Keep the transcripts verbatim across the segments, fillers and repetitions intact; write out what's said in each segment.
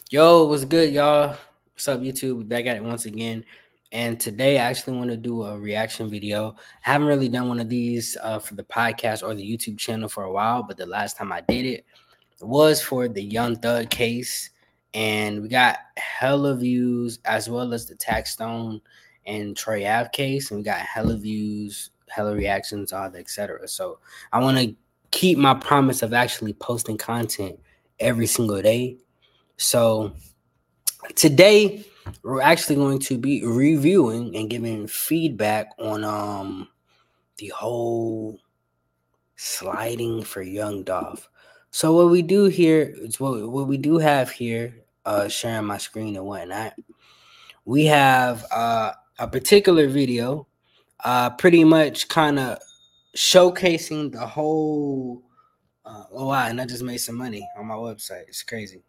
Yo, what's good, y'all? What's up, YouTube? Back at it once again. And today I actually want to do a reaction video. I haven't really done one of these uh, for the podcast or the YouTube channel for a while, but the last time I did it was for the Young Thug case. And we got hella views as well as the Taxstone and Troy Ave case. And we got hella views, hella reactions, all that, et cetera. So I want to keep my promise of actually posting content every single day. So today we're actually going to be reviewing and giving feedback on um the whole sliding for Young Dolph. So what we do here is what, what we do have here, uh sharing my screen and whatnot. We have uh a particular video, uh pretty much kind of showcasing the whole uh, oh wow, and I just made some money on my website. It's crazy.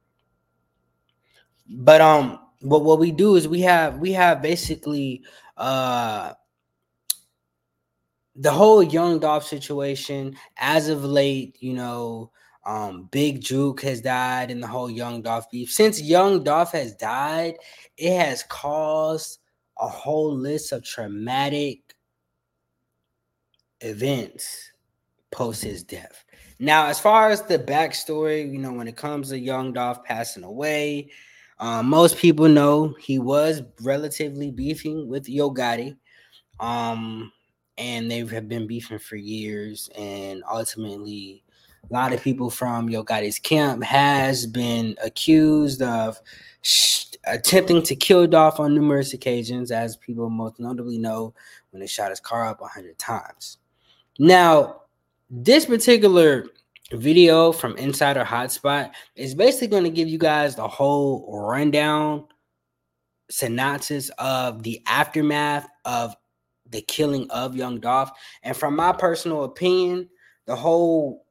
But um, what what we do is we have we have basically uh the whole Young Dolph situation as of late. You know, um, Big Juke has died, and the whole Young Dolph beef. Since Young Dolph has died, it has caused a whole list of traumatic events post his death. Now, as far as the backstory, you know, when it comes to Young Dolph passing away. Um, most people know he was relatively beefing with Yo Gotti, um, and they have been beefing for years. And ultimately, a lot of people from Yo Gotti's camp has been accused of sh- attempting to kill Dolph on numerous occasions, as people most notably know when they shot his car up a hundred times. Now, this particular video from Insider Hotspot is basically going to give you guys the whole rundown synopsis of the aftermath of the killing of Young Dolph. And from my personal opinion, the whole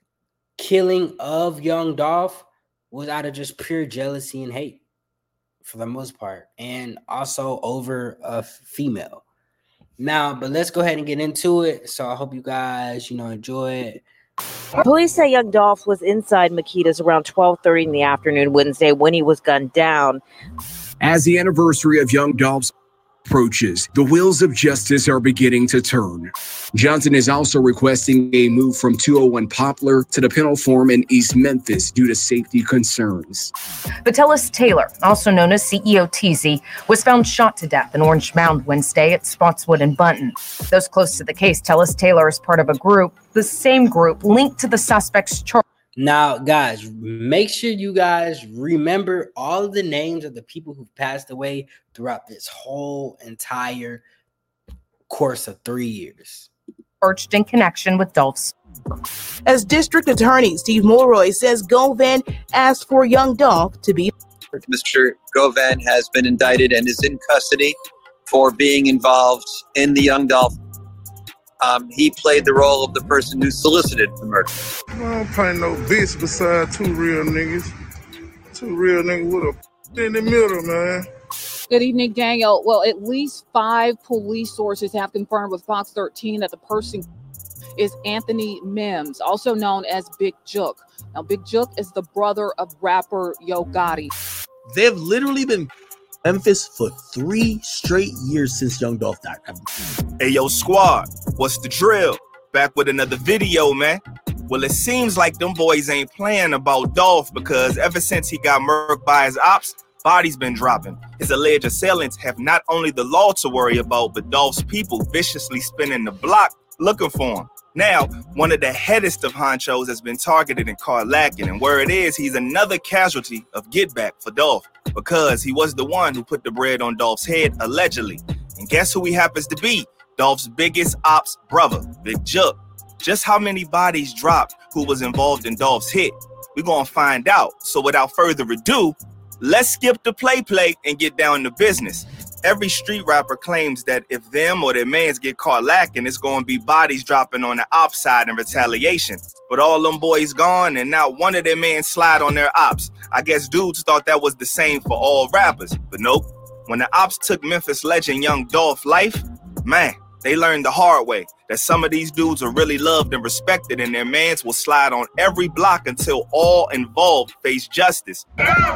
killing of Young Dolph was out of just pure jealousy and hate for the most part, and also over a female. Now, but let's go ahead and get into it. So I hope you guys, you know, enjoy it. Police say Young Dolph was inside Makita's around twelve thirty in the afternoon Wednesday when he was gunned down. As the anniversary of Young Dolph's approaches, the wheels of justice are beginning to turn. Johnson is also requesting a move from two oh one Poplar to the penal form in East Memphis due to safety concerns. Vitellis Taylor, also known as C E O T Z, was found shot to death in Orange Mound Wednesday at Spotswood and Bunton. Those close to the case tell us Taylor is part of a group, the same group linked to the suspect's charge. Now, guys, make sure you guys remember all of the names of the people who passed away throughout this whole entire course of three years. Charged in connection with Dolph's. As District Attorney Steve Mulroy says Govan asked for Young Dolph to be. Mister Govan has been indicted and is in custody for being involved in the Young Dolph. Um, he played the role of the person who solicited the murder. I don't play no bitch beside two real niggas. Two real niggas with a in the middle, man. Good evening, Daniel. Well, at least five police sources have confirmed with Fox thirteen that the person is Anthony Mims, also known as Big Juke. Now, Big Juke is the brother of rapper Yo Gotti. They've literally been Memphis for three straight years since Young Dolph died. Hey, yo, squad, what's the drill? Back with another video, man. Well, it seems like them boys ain't playing about Dolph because ever since he got murked by his ops, bodies been dropping. His alleged assailants have not only the law to worry about, but Dolph's people viciously spinning the block looking for him. Now, one of the headest of honchos has been targeted in Carlacken, and where it is, he's another casualty of get back for Dolph because he was the one who put the bread on Dolph's head, allegedly. And guess who he happens to be? Dolph's biggest ops brother, Big Juke. Just how many bodies dropped who was involved in Dolph's hit? We're gonna find out. So without further ado, let's skip the play play and get down to business. Every street rapper claims that if them or their mans get caught lacking, it's going to be bodies dropping on the ops side in retaliation. But all them boys gone, and now one of their mans slide on their ops. I guess dudes thought that was the same for all rappers, but nope. When the ops took Memphis legend Young Dolph life, man, They learned the hard way that some of these dudes are really loved and respected, and their mans will slide on every block until all involved face justice.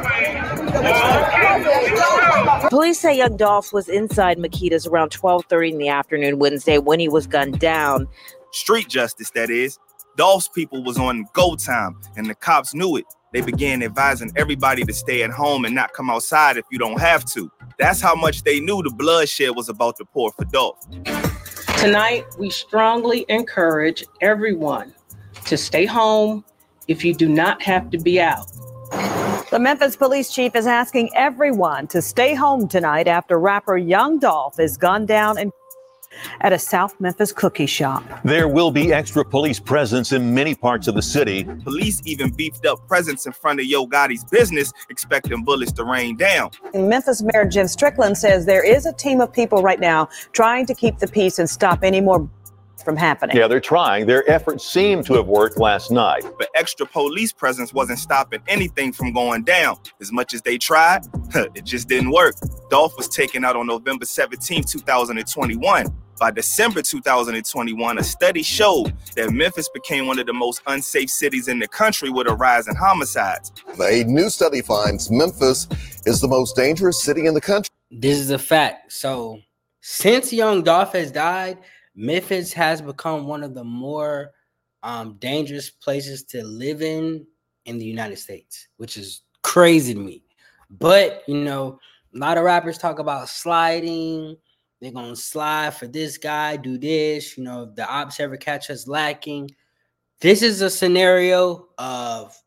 Police say young Dolph was inside Makeda's around twelve thirty in the afternoon Wednesday when he was gunned down. Street justice, that is. Dolph's people was on go time, and the cops knew it. They began advising everybody to stay at home and not come outside if you don't have to. That's how much they knew the bloodshed was about to pour for Dolph. Tonight, we strongly encourage everyone to stay home if you do not have to be out. The Memphis police chief is asking everyone to stay home tonight after rapper Young Dolph is gunned down in at a South Memphis cookie shop. There will be extra police presence in many parts of the city. Police even beefed up presence in front of Yo Gotti's business, expecting bullets to rain down. Memphis Mayor Jim Strickland says there is a team of people right now trying to keep the peace and stop any more from happening. Yeah, they're trying. Their efforts seem to have worked last night. But extra police presence wasn't stopping anything from going down. As much as they tried, it just didn't work. Dolph was taken out on November seventeenth, two thousand twenty-one. By December two thousand twenty-one, a study showed that Memphis became one of the most unsafe cities in the country with a rise in homicides. A new study finds Memphis is the most dangerous city in the country. This is a fact. So since Young Dolph has died, Memphis has become one of the more um, dangerous places to live in in the United States, which is crazy to me. But, you know, a lot of rappers talk about sliding. They're going to slide for this guy, do this. You know, if the ops ever catch us lacking. This is a scenario of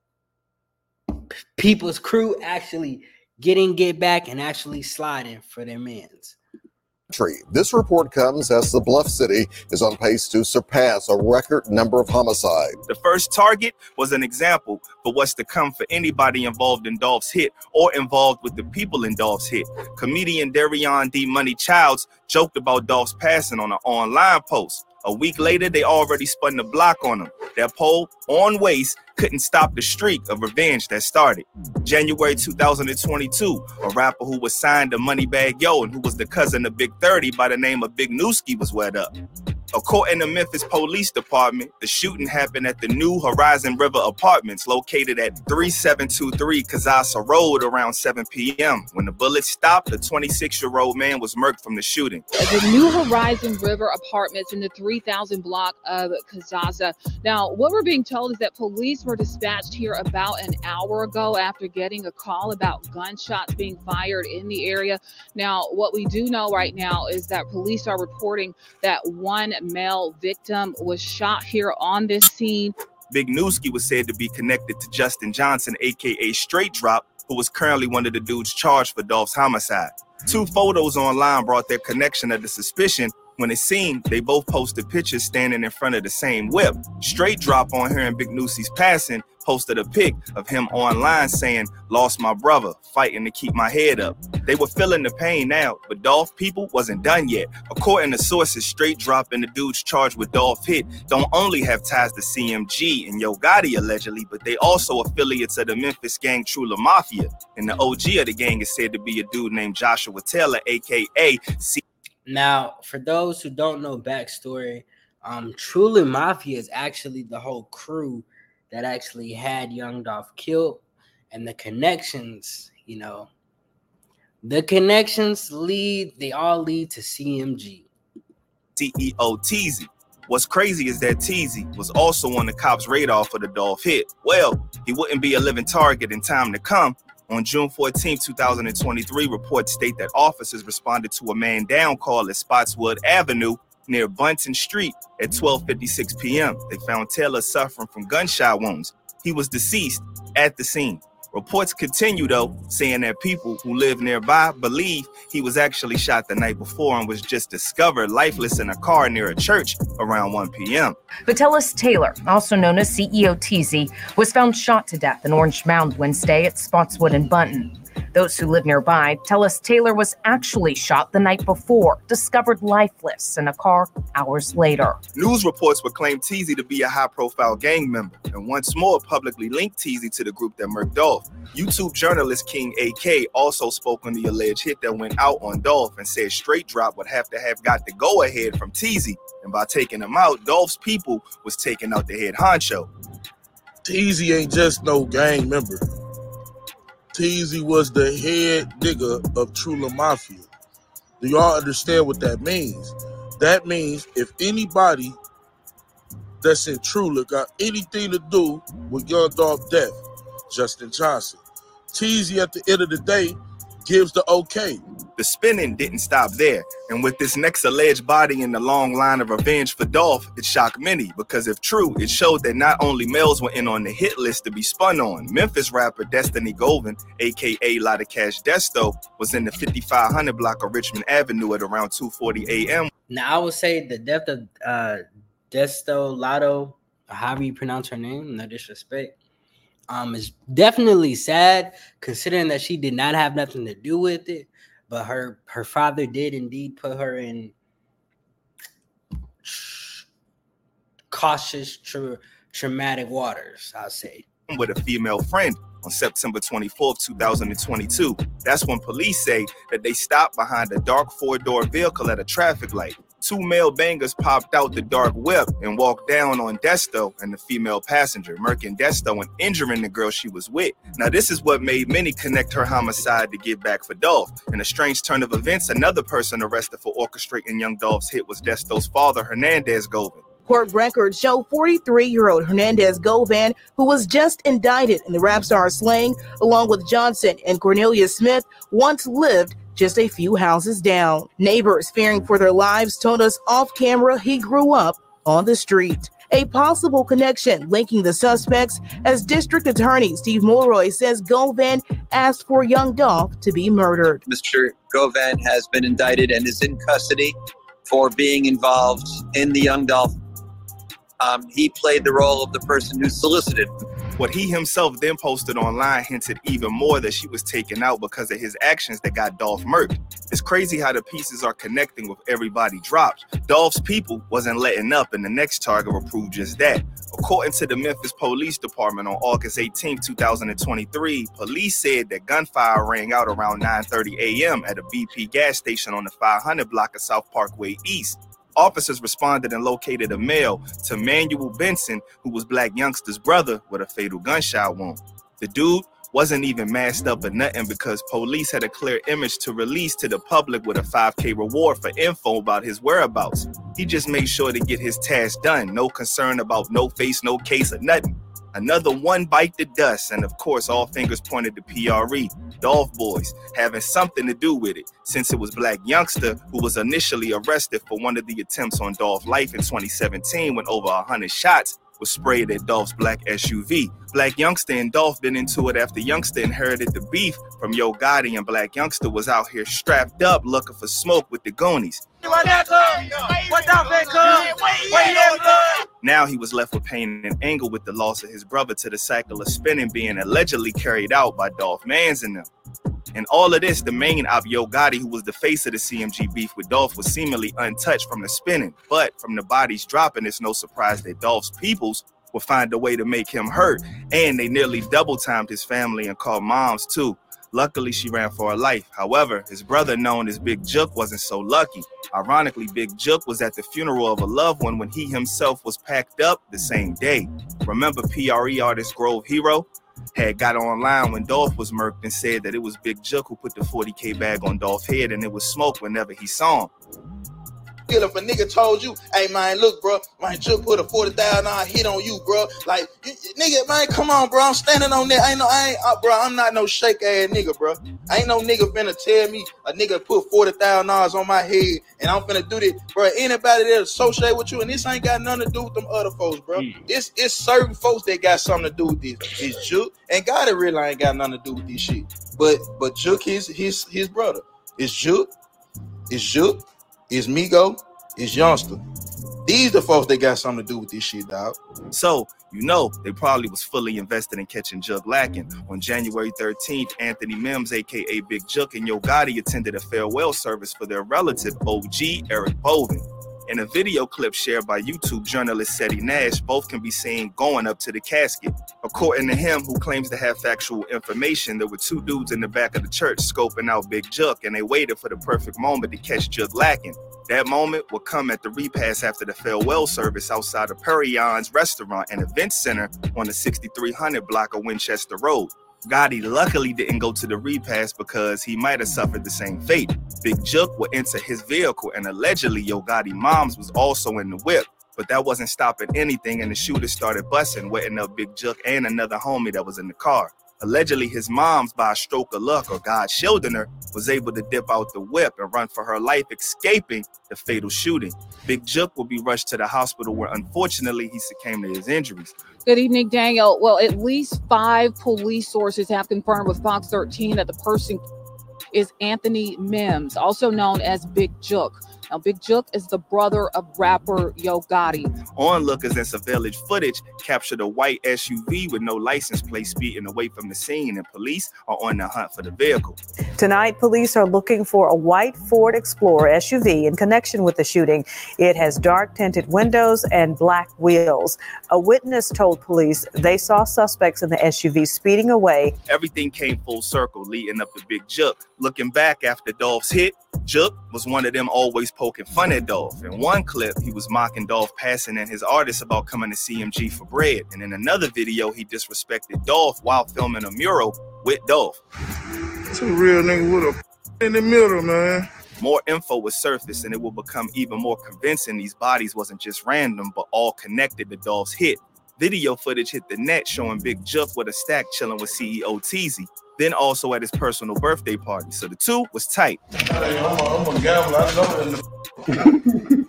people's crew actually getting get back and actually sliding for their mans. This report comes as the Bluff City is on pace to surpass a record number of homicides. The first target was an example for what's to come for anybody involved in Dolph's hit or involved with the people in Dolph's hit. Comedian Darion D. Money Childs joked about Dolph's passing on an online post. A week later, they already spun the block on him. That poll, on waste, couldn't stop the streak of revenge that started. January two thousand twenty-two, a rapper who was signed to Moneybagg Yo and who was the cousin of Big thirty by the name of Big Newski was wet up. According to Memphis Police Department, the shooting happened at the New Horizon River Apartments located at thirty-seven twenty-three Kazasa Road around seven p.m. When the bullets stopped, the twenty-six-year-old man was murked from the shooting. The New Horizon River Apartments in the three thousand block of Kazasa. Now, what we're being told is that police were dispatched here about an hour ago after getting a call about gunshots being fired in the area. Now, what we do know right now is that police are reporting that one male victim was shot here on this scene. Big Newski was said to be connected to Justin Johnson, aka Straight Drop, who was currently one of the dudes charged for Dolph's homicide. Two photos online brought their connection under suspicion. When it seemed, they both posted pictures standing in front of the same whip. Straight Drop, on hearing Big Newski's passing, posted a pic of him online saying, "Lost my brother, fighting to keep my head up." They were feeling the pain now, but Dolph people wasn't done yet. According to sources, Straight Drop and the dudes charged with Dolph hit don't only have ties to C M G and Yo Gotti allegedly, but they also affiliates of the Memphis gang Trula Mafia. And the O G of the gang is said to be a dude named Joshua Taylor, aka C. Now, for those who don't know backstory, um, Trula Mafia is actually the whole crew that actually had Young Dolph killed, and the connections, you know, the connections lead, they all lead to C M G. C E O Teezy. What's crazy is that Teezy was also on the cops' radar for the Dolph hit. Well, he wouldn't be a living target in time to come. On June fourteenth, two thousand twenty-three, reports state that officers responded to a man down call at Spotswood Avenue near Bunton Street at twelve fifty-six p.m. They found Taylor suffering from gunshot wounds. He was deceased at the scene. Reports continue, though, saying that people who live nearby believe he was actually shot the night before and was just discovered lifeless in a car near a church around one p.m. Vitalis Taylor, also known as C E O Teezy, was found shot to death in Orange Mound Wednesday at Spotswood and Bunton. Those who live nearby tell us Taylor was actually shot the night before, discovered lifeless in a car hours later. News reports would claim Teezy to be a high-profile gang member, and once more publicly linked Teezy to the group that murked Dolph. YouTube journalist King A K also spoke on the alleged hit that went out on Dolph and said Straight Drop would have to have got the go-ahead from Teezy, and by taking him out, Dolph's people was taking out the head honcho. Teezy ain't just no gang member. Teezy was the head nigga of Trula Mafia. Do y'all understand what that means? That means if anybody that's in Trula got anything to do with Young Dolph death, Justin Johnson. Teezy at the end of the day gives the okay. The spinning didn't stop there, and with this next alleged body in the long line of revenge for Dolph, it shocked many, because if true, it showed that not only males were in on the hit list to be spun on. Memphis rapper Destiny Govan, aka Lotta Cash Desto, was in the fifty-five hundred block of Richmond Avenue at around two forty a.m. Now, I would say the death of uh, Desto Lotto, however you pronounce her name, no disrespect, um, is definitely sad, considering that she did not have nothing to do with it. But her her father did indeed put her in cautious, tra- traumatic waters, I'll say. With a female friend on September twenty-fourth, two thousand twenty-two. That's when police say that they stopped behind a dark four-door vehicle at a traffic light. Two male bangers popped out the dark whip and walked down on Desto and the female passenger, murking Desto and injuring the girl she was with. Now, this is what made many connect her homicide to get back for Dolph. In a strange turn of events, another person arrested for orchestrating Young Dolph's hit was Desto's father, Hernandez Govan. Court records show forty-three-year-old Hernandez Govan, who was just indicted in the rap star slaying, along with Johnson and Cornelia Smith, once lived just a few houses down. Neighbors fearing for their lives told us off camera he grew up on the street. A possible connection linking the suspects, as District Attorney Steve Mulroy says Govan asked for Young Dolph to be murdered. Mister Govan has been indicted and is in custody for being involved in the Young Dolph. Um, he played the role of the person who solicited. What he himself then posted online hinted even more that she was taken out because of his actions that got Dolph murked. It's crazy how the pieces are connecting with everybody dropped. Dolph's people wasn't letting up, and the next target will prove just that. According to the Memphis Police Department on August eighteenth, two thousand twenty-three, police said that gunfire rang out around nine thirty a.m. at a B P gas station on the five hundred block of South Parkway East. Officers responded and located a male to Manuel Benson, who was Black Youngster's brother, with a fatal gunshot wound. The dude wasn't even masked up or nothing because police had a clear image to release to the public with a five K reward for info about his whereabouts. He just made sure to get his task done. No concern about no face, no case, or nothing. Another one bite the dust, and of course, all fingers pointed to P R E, Dolph Boys, having something to do with it, since it was Black Youngster who was initially arrested for one of the attempts on Dolph's life in twenty seventeen when over one hundred shots was sprayed at Dolph's black S U V. Black Youngster and Dolph been into it after Youngster inherited the beef from Yo Gotti, and Black Youngster was out here strapped up looking for smoke with the Goonies. Now he was left with pain and anger with the loss of his brother to the cycle of spinning being allegedly carried out by Dolph Mans and them. And all of this, the main op, Yo Gotti, who was the face of the C M G beef with Dolph, was seemingly untouched from the spinning. But from the bodies dropping, it's no surprise that Dolph's peoples will find a way to make him hurt. And they nearly double timed his family and called moms too. Luckily, she ran for her life. However, his brother, known as Big Jook, wasn't so lucky. Ironically, Big Jook was at the funeral of a loved one when he himself was packed up the same day. Remember P R E artist Grove Hero? Had got online when Dolph was murked and said that it was Big Jook who put the forty K bag on Dolph's head and it was smoke whenever he saw him. If a nigga told you, hey man, look, bro, my Jook put a forty thousand dollar hit on you, bro. Like, you, nigga, man, come on, bro. I'm standing on that. I ain't no, I ain't, uh, bro. I'm not no shake ass nigga, bro. I ain't no nigga finna tell me a nigga put forty thousand dollars on my head and I'm finna do this, bro. Anybody that associate with you, and this ain't got nothing to do with them other folks, bro. Mm. It's it's certain folks that got something to do with this. It's Jook, and God, it really ain't got nothing to do with this shit. But but Jook is his his brother. It's Jook. It's Jook. It's Migo. It's Youngster. These the folks that got something to do with this shit, dog. So, you know, they probably was fully invested in catching Jug lacking. On January thirteenth, Anthony Mims, aka Big Jug, and Yo Gotti attended a farewell service for their relative, O G Eric Bovin. In a video clip shared by YouTube journalist Seti Nash, both can be seen going up to the casket. According to him, who claims to have factual information, there were two dudes in the back of the church scoping out Big Jug, and they waited for the perfect moment to catch Jug lacking. That moment would come at the repast after the farewell service outside of Perion's Restaurant and Event Center on the sixty-three hundred block of Winchester Road. Gotti luckily didn't go to the repast because he might have suffered the same fate. Big Jug would enter his vehicle, and allegedly Yo Gotti moms was also in the whip, but that wasn't stopping anything, and the shooters started busting, wetting up Big Jug and another homie that was in the car. Allegedly, his mom's, by a stroke of luck or God shielding her, was able to dip out the whip and run for her life, escaping the fatal shooting. Big Jug will be rushed to the hospital where, unfortunately, he succumbed to his injuries. Good evening, Daniel. Well, at least five police sources have confirmed with Fox thirteen that the person is Anthony Mims, also known as Big Jug. Now, Big Jug is the brother of rapper Yo Gotti. Onlookers and surveillance footage captured a white S U V with no license plate speeding away from the scene, and police are on the hunt for the vehicle. Tonight, police are looking for a white Ford Explorer S U V in connection with the shooting. It has dark tinted windows and black wheels. A witness told police they saw suspects in the S U V speeding away. Everything came full circle, leading up to Big Jug. Looking back after Dolph's hit, Jug was one of them always poking fun at Dolph. In one clip, he was mocking Dolph passing and his artists about coming to C M G for bread. And in another video, he disrespected Dolph while filming a mural with Dolph. It's a real nigga with a f- in the middle, man. More info was surfaced, and it will become even more convincing these bodies wasn't just random, but all connected to Dolph's hit. Video footage hit the net showing Big Jug with a stack chilling with C E O Teezy, then also at his personal birthday party. So the two was tight. Hey, I'm a, I'm a gambler. I know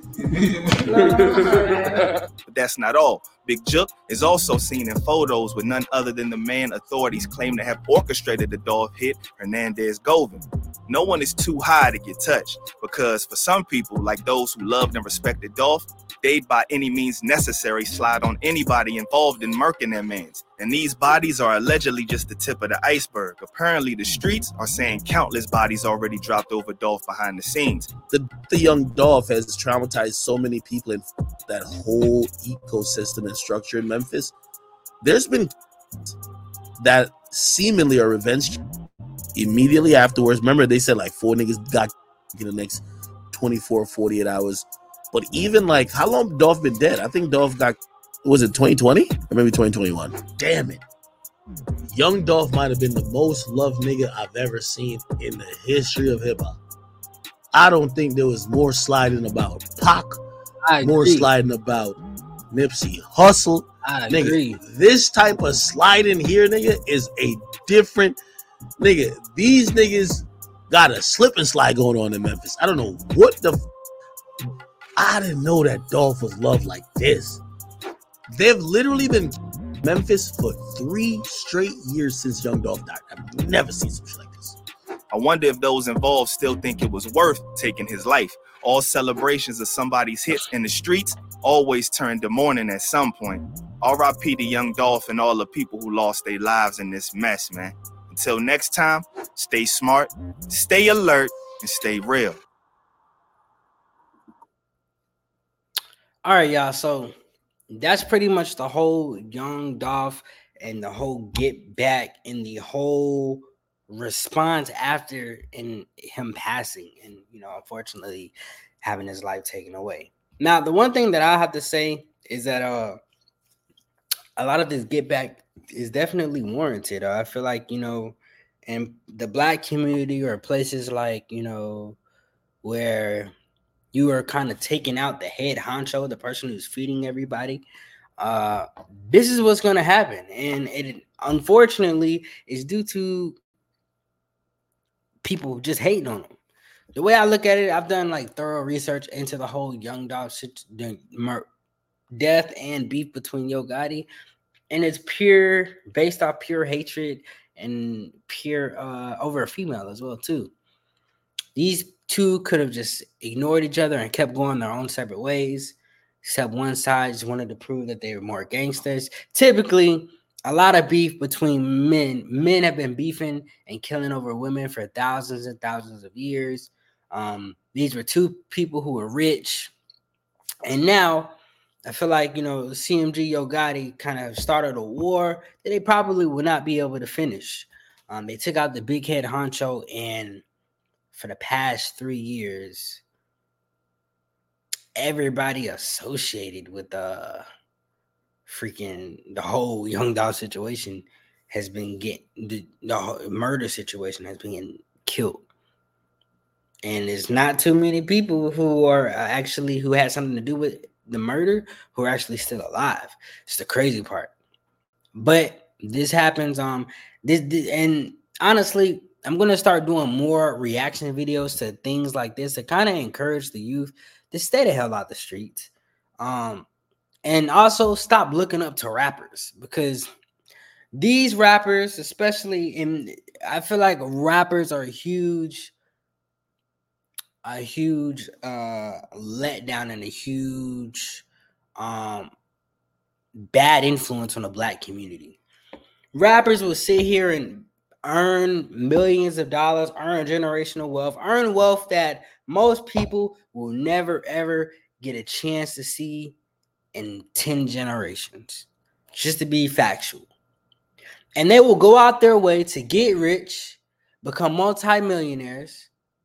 that. But that's not all. Big Jug is also seen in photos with none other than the man authorities claim to have orchestrated the Dolph hit, Hernandez Govin. No one is too high to get touched, because for some people, like those who loved and respected Dolph, they'd by any means necessary slide on anybody involved in murking their mans. And these bodies are allegedly just the tip of the iceberg. Apparently, the streets are saying countless bodies already dropped over Dolph behind the scenes. The, the young Dolph has traumatized so many people in that whole ecosystem and structure in Memphis. There's been that seemingly are revenge immediately afterwards. Remember, they said like four niggas got in the next twenty-four, forty-eight hours. But even like, how long Dolph been dead? I think Dolph got, was it twenty twenty? Or maybe twenty twenty-one? Damn it. Young Dolph might have been the most loved nigga I've ever seen in the history of hip-hop. I don't think there was more sliding about Pac, I more agree. sliding about Nipsey Hussle. I nigga, agree. This type of sliding here, nigga, is a different nigga. These niggas got a slip and slide going on in Memphis. I don't know what the f- I didn't know that Dolph was loved like this. They've literally been Memphis for three straight years since Young Dolph died. I've never seen some shit like this. I wonder if those involved still think it was worth taking his life. All celebrations of somebody's hits in the streets always turn to mourning at some point. R I P to Young Dolph and all the people who lost their lives in this mess, man. Until next time, stay smart, stay alert, and stay real. All right, y'all. So that's pretty much the whole Young Dolph and the whole get back and the whole response after in him passing and, you know, unfortunately having his life taken away. Now, the one thing that I have to say is that uh, a lot of this get back is definitely warranted. Uh, I feel like, you know, in the black community or places like, you know, where you are kind of taking out the head honcho, the person who's feeding everybody. Uh, this is what's going to happen. And it unfortunately is due to people just hating on them. The way I look at it, I've done like thorough research into the whole Young Dolph death and beef between Yo Gotti. And it's pure, based off pure hatred and pure uh, over a female as well, too. These two could have just ignored each other and kept going their own separate ways. except one side just wanted to prove that they were more gangsters. Typically, a lot of beef between men. Men have been beefing and killing over women for thousands and thousands of years. Um, these were two people who were rich. And now I feel like, you know, C M G Yo Gotti kind of started a war that they probably would not be able to finish. Um, they took out the big head honcho, and for the past three years, everybody associated with the freaking the whole Young Dolph situation has been getting the, the whole murder situation has been getting killed. And there's not too many people who are actually who had something to do with the murder who are actually still alive. It's the crazy part. But this happens. Um, this, this and honestly, I'm gonna start doing more reaction videos to things like this to kind of encourage the youth to stay the hell out the streets. Um, and also stop looking up to rappers, because these rappers, especially in, I feel like rappers are huge. A huge uh, letdown and a huge um, bad influence on the black community. Rappers will sit here and earn millions of dollars, earn generational wealth, earn wealth that most people will never, ever get a chance to see in ten generations, just to be factual. And they will go out their way to get rich, become multimillionaires,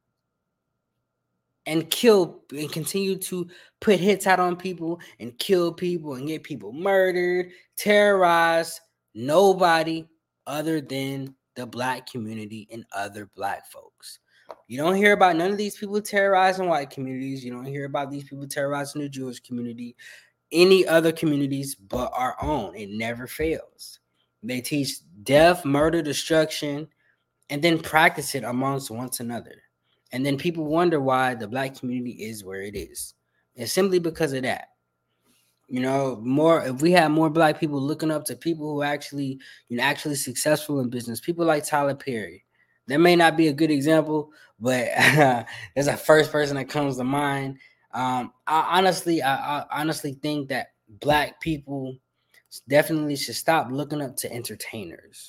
and kill and continue to put hits out on people and kill people and get people murdered, terrorized. Nobody other than the black community and other black folks. You don't hear about none of these people terrorizing white communities. You don't hear about these people terrorizing the Jewish community, any other communities but our own. It never fails. They teach death, murder, destruction, and then practice it amongst one another. And then people wonder why the black community is where it is. It's simply because of that. You know, more if we have more black people looking up to people who actually, you know, actually successful in business, people like Tyler Perry. That may not be a good example, but there's a first person that comes to mind. Um, I honestly, I, I honestly think that black people definitely should stop looking up to entertainers,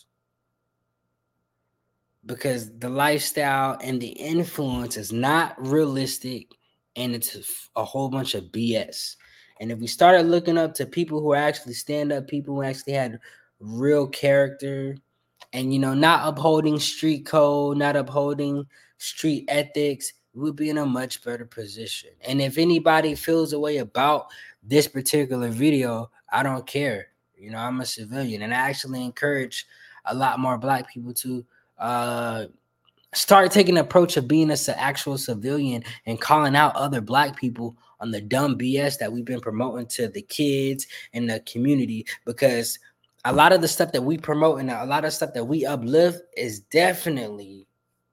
because the lifestyle and the influence is not realistic, and it's a whole bunch of B S. And if we started looking up to people who are actually stand-up people who actually had real character and, you know, not upholding street code, not upholding street ethics, we would be in a much better position. And if anybody feels a way about this particular video, I don't care. You know, I'm a civilian, and I actually encourage a lot more black people to uh start taking an approach of being an actual civilian and calling out other black people on the dumb B S that we've been promoting to the kids and the community, because a lot of the stuff that we promote and a lot of stuff that we uplift is definitely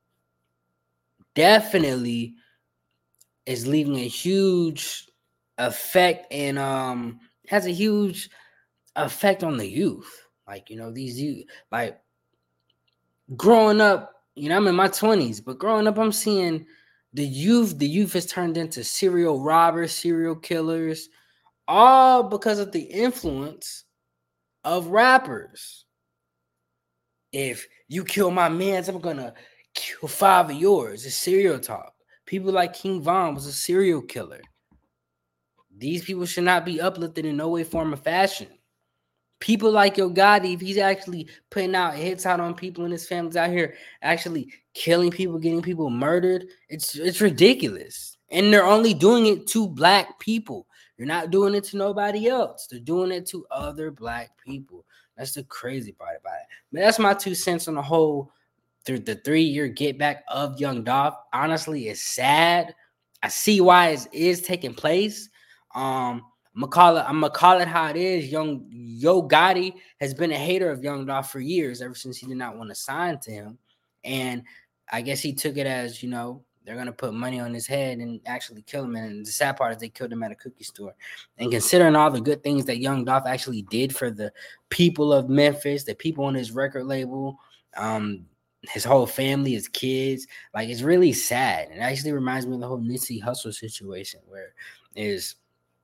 definitely is leaving a huge effect and um has a huge effect on the youth. Like, you know, these youth, like growing up, you know, I'm in my twenties, but growing up, I'm seeing the youth, the youth has turned into serial robbers, serial killers, all because of the influence of rappers. If you kill my mans, I'm gonna kill five of yours. It's serial talk. People like King Von was a serial killer. These people should not be uplifted in no way, form, or fashion. People like Yo Gotti, if he's actually putting out hits out on people and his family's out here actually killing people, getting people murdered, it's it's ridiculous. And they're only doing it to black people. They're not doing it to nobody else. They're doing it to other black people. That's the crazy part about it. But that's my two cents on the whole through the three-year get back of Young Dolph. Honestly, it's sad. I see why it is taking place. Um, I'm gonna call it. I'm gonna call it how it is. Young Yo Gotti has been a hater of Young Dolph for years, ever since he did not want to sign to him, and I guess he took it as, you know, they're gonna put money on his head and actually kill him. And the sad part is they killed him at a cookie store. And considering all the good things that Young Dolph actually did for the people of Memphis, the people on his record label, um, his whole family, his kids, like, it's really sad. And it actually reminds me of the whole Nipsey Hussle situation, where is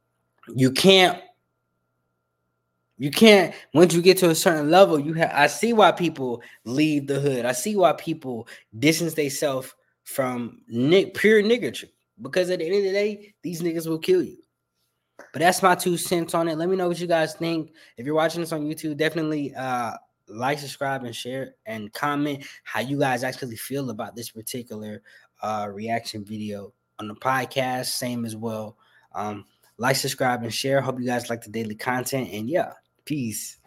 you can't you can't once you get to a certain level, you have I see why people leave the hood. I see why people distance themselves from nick pure niggertry, because at the end of the day, these niggas will kill you. But that's my two cents on it. Let me know what you guys think. If you're watching this on YouTube, definitely uh like, subscribe, and share, and comment how you guys actually feel about this particular uh reaction video. On the podcast, same as well. Um, like, subscribe, and share. Hope you guys like the daily content. And yeah, peace.